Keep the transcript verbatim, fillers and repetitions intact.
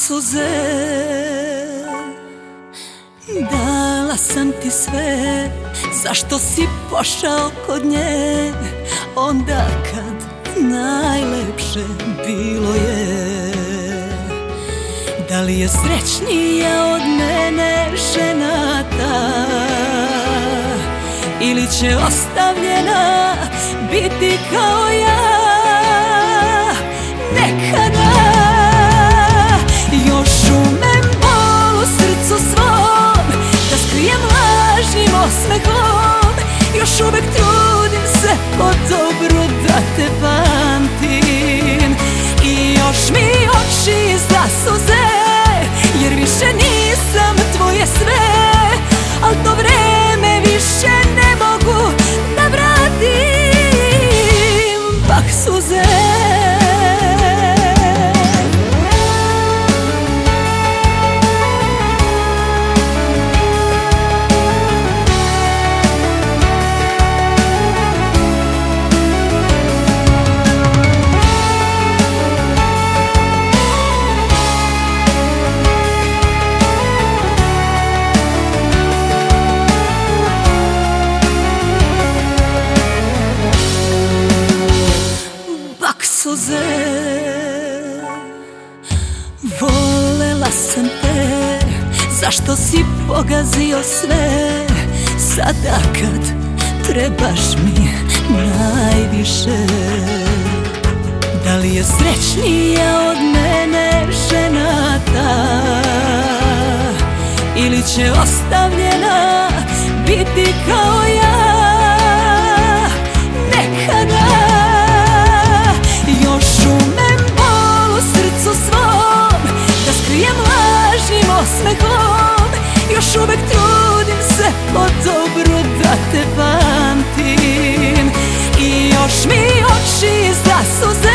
suze, dala sam ti sve, zašto si pošao kod nje onda kad najlepše bilo je? Da li je srećnija od mene žena ta, ili će ostavljena biti kao ja? Nekada još umem bol u srcu svom da skrijem lažnim osmehom, još uvek trudim se po dobru da te pamtim i još mi oči zasuze, jer više nisam tvoje sve, al to vreme više ne mogu da vratim. Pak suze, suze, volela sam te, zašto si pogazio sve sada kad trebaš mi najviše? Da li je srećnija od mene žena ta, ili će ostavljena biti kao ja? Nekada osmehom, još uvek trudim se po dobru da te pamtim i još mi oči zasuze,